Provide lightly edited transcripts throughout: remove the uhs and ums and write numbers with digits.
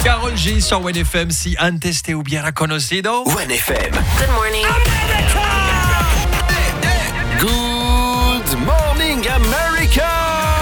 Karol G sur OneFM, si antes te hubiera conocido. OneFM. Good morning. Good morning, America.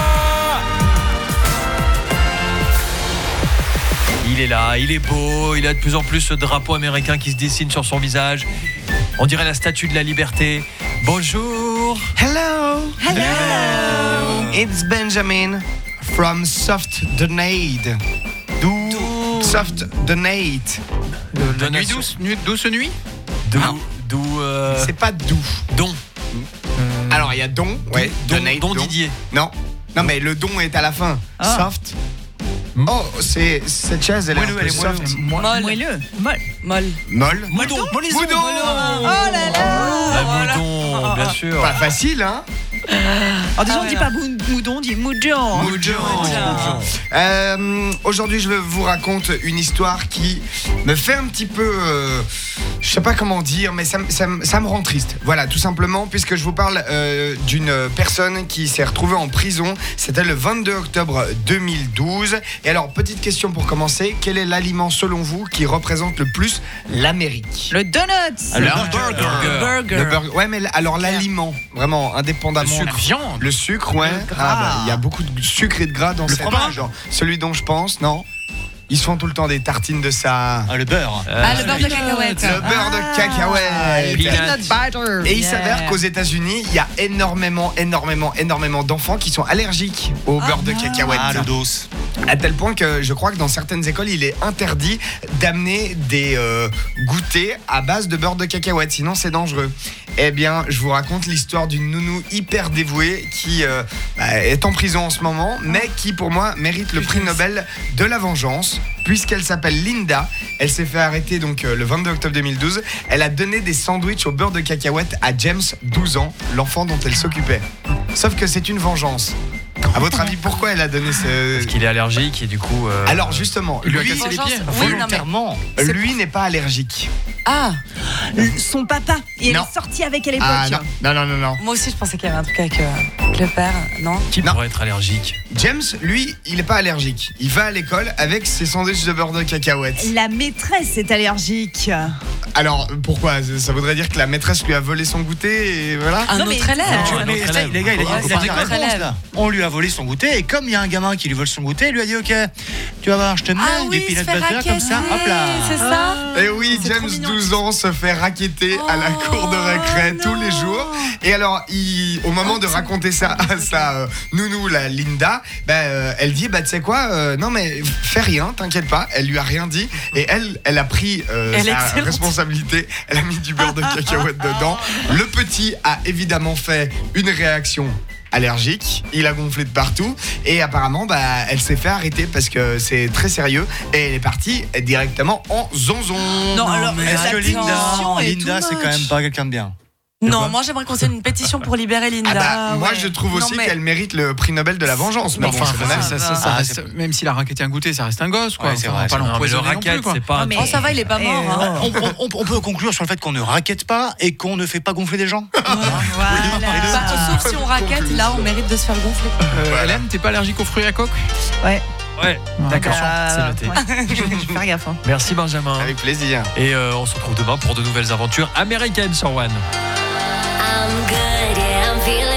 Il est là, il est beau, il a de plus en plus ce drapeau américain qui se dessine sur son visage. On dirait la statue de la liberté. Bonjour. Hello. Hello. It's Benjamin from Soft Donate. Soft Donate. La Nuit douce nuit. C'est pas doux. Don. Alors il y a don, ouais. Donate. Don Didier. Non, mais le don est à la fin. Soft. Oh, c'est cette chaise, elle est un peu soft. Moelleux. Molle. Molle. Moudon. Moudon. Oh là là. Moudon, bien sûr. Pas facile, hein. Alors déjà, on dit pas moudon, on dit moudon. Aujourd'hui, je vous raconte une histoire qui me fait un petit peu, je sais pas comment dire, mais ça me rend triste. Voilà, tout simplement, puisque je vous parle d'une personne qui s'est retrouvée en prison. C'était le 22 octobre 2012. Et alors, petite question pour commencer, quel est l'aliment selon vous qui représente le plus l'Amérique? Le donut. Le burger. Ouais, mais alors l'aliment, vraiment, indépendamment. Le sucre. Viande. Le sucre, ouais. Il y a beaucoup de sucre et de gras dans Le cette fromage. genre. Celui dont je pense, non. Ils se font tout le temps des tartines de ça. Le beurre. Le beurre de cacahuète. Le beurre de cacahuète. Peanut butter. Et il s'avère qu'aux États-Unis, il y a énormément d'enfants qui sont allergiques au beurre de cacahuète. Le dos. À tel point que je crois que dans certaines écoles, il est interdit d'amener des goûters à base de beurre de cacahuète, sinon c'est dangereux. Eh bien, je vous raconte l'histoire d'une nounou hyper dévouée qui est en prison en ce moment, mais qui pour moi mérite le prix Nobel de la vengeance, puisqu'elle s'appelle Linda. Elle s'est fait arrêter donc le 22 octobre 2012. Elle a donné des sandwichs au beurre de cacahuète à James, 12 ans, l'enfant dont elle s'occupait. Sauf que c'est une vengeance. À votre avis, pourquoi elle a donné ce... Parce qu'il est allergique et du coup... Alors justement, Il lui a lui, cassé les pieds. Oui, Volontairement. lui n'est pas allergique. Ah, Son papa. Et elle Non. est sortie avec à l'époque. Ah non. moi aussi je pensais qu'il y avait un truc avec le père, non? Qui Non. pourrait être allergique? James, lui, il n'est pas allergique. Il va à l'école avec ses sandwichs de beurre de cacahuète. La maîtresse est allergique. Alors, pourquoi? Ça voudrait dire que la maîtresse lui a volé son goûter et voilà. Un Non, mais- autre élève. Non, Mais notre ça, élève. les gars, il a Ouais, dit c'est la un autre réponse élève. là. On lui a volé son goûter et comme il y a un gamin qui lui vole son goûter, il lui a dit ok, tu vas voir, je te mets Ah des oui, il se peanut fait butter comme ça, hop là. c'est ça. Et oui, C'est James, trop mignon. 12 ans, se fait raqueter à la cour de récré tous les jours. Et alors, au moment de raconter ça à sa nounou, la Linda, elle dit, tu sais quoi, non mais fais rien, t'inquiète pas. Elle lui a rien dit. Et elle a pris Elle est sa excellente. responsabilité. Elle a mis du beurre de cacahuète dedans. Le petit a évidemment fait une réaction allergique, il a gonflé de partout et apparemment elle s'est fait arrêter parce que c'est très sérieux et elle est partie directement en zonzon. Non, alors, mais Est-ce que attention, Linda, c'est quand même pas quelqu'un de bien? Non, moi j'aimerais qu'on signe une pétition pour libérer Linda. Moi ouais. je trouve aussi Non, mais- qu'elle mérite le prix Nobel de la vengeance. Mais bon, c'est mon avis. ça reste- Même s'il a raquetté un goûter, ça reste un gosse, quoi. Ouais, c'est Enfin, vrai, pas c'est vrai. Non, mais le l'empoisonner non plus, racket, quoi. c'est pas... Non, mais- Oh, ça va, il est pas mort. Hein. On peut conclure sur le fait qu'on ne raquette pas et qu'on ne fait pas gonfler des gens. Voilà. Sauf si on raquette, là on mérite de se faire gonfler. Hélène, t'es pas allergique aux fruits à coque? Ouais. Ouais, d'accord, c'est noté. Ouais. Je vais faire gaffe. Hein. Merci Benjamin. Avec plaisir. Et on se retrouve demain pour de nouvelles aventures américaines sur One. I'm good, yeah, I'm feeling